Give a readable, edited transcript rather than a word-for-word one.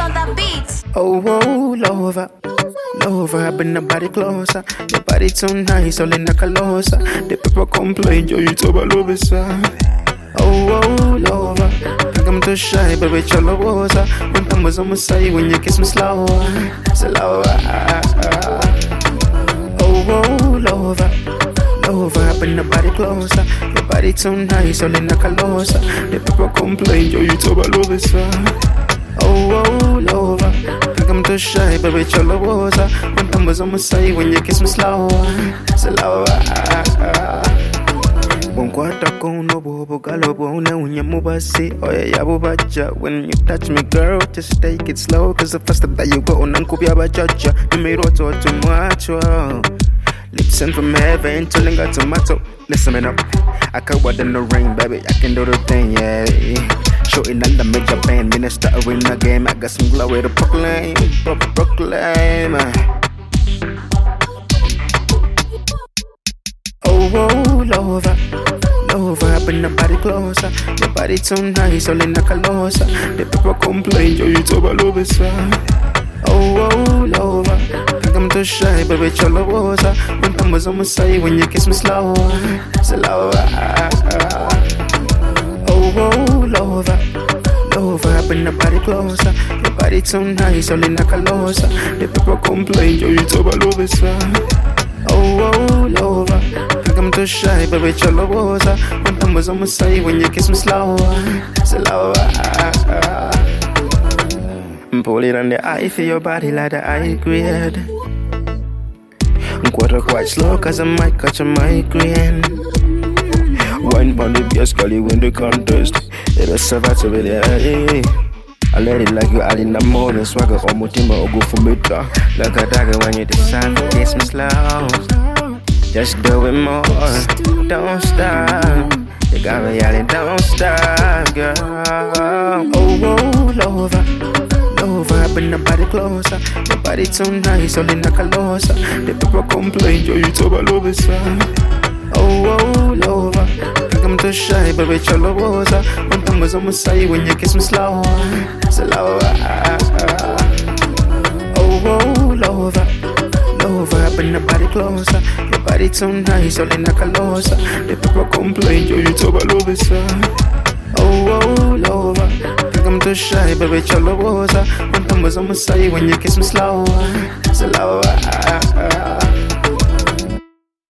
on the beat. Oh, oh, lover, lover, bring the body closer. Your body too nice, all in the calosa. The people complain, yo, you talk about love is oh, oh, lover, think I'm too shy, but with your lover. When time was on my side, when you kiss me slower, slower. Oh, oh, lover, lover, bring the body closer. Your body too nice, all in the calosa. The people complain, yo, you talk about love is oh, oh, lover, think I'm too shy, but with your lover. When time was on my side, when you kiss me slower, slower. Bonkwata kono bobo galobo na unyamubasi. Oh yeah, yabo bacha. When you touch me, girl, just take it slow. Cause the faster that you go, nankubia bachacha. You made auto too much. Lips sent from heaven, telling got tomato. Listen me up, I can weather in the rain, baby. I can do the thing, yeah. Shooting on the major band, minister in the game. I got some glory to proclaim, proclaim. Oh, oh, lover, lover, bring the body closer. Your body too nice, all in the calosa. The people complain, yo, you talk about love is oh, oh, lover, think I'm too shy, but with your lover. When time was on my side, when you kiss me slower, slower. Oh, oh, lover, lover, bring the body closer. Your body too nice, all in the calosa. The people complain, yo, you talk about love is oh, oh, lover, think I'm too shy, but with your lover. When time was on my side, when you kiss me slower, slower. Pull it on the eye, feel your body like the eye grade. Quarter quite slow, cause I might catch a migraine. Wine on the bass, girl, you win the contest. It'll serve out to really early. I let it like you all in the morning. Swagger on my team, I'll go for me. Like a dagger when you decide to kiss me slow. Just do it more, don't stop. You got me yelling, don't stop, girl. Oh, oh, lover, lover, bring the body closer. Your body too nice, all in the calosa. The people complain, yo, you talk about love is oh, oh, lover, think I'm too shy, but with your lover. When time was on my side, when you kiss me slower, slower. Oh, oh, lover, lover, bring the body closer. Your body too nice, all in the calosa. The people complain, yo, you talk about love is oh, oh, lover, think I'm too shy, but with your lover. When time was on my side, when you kiss me slower, slower.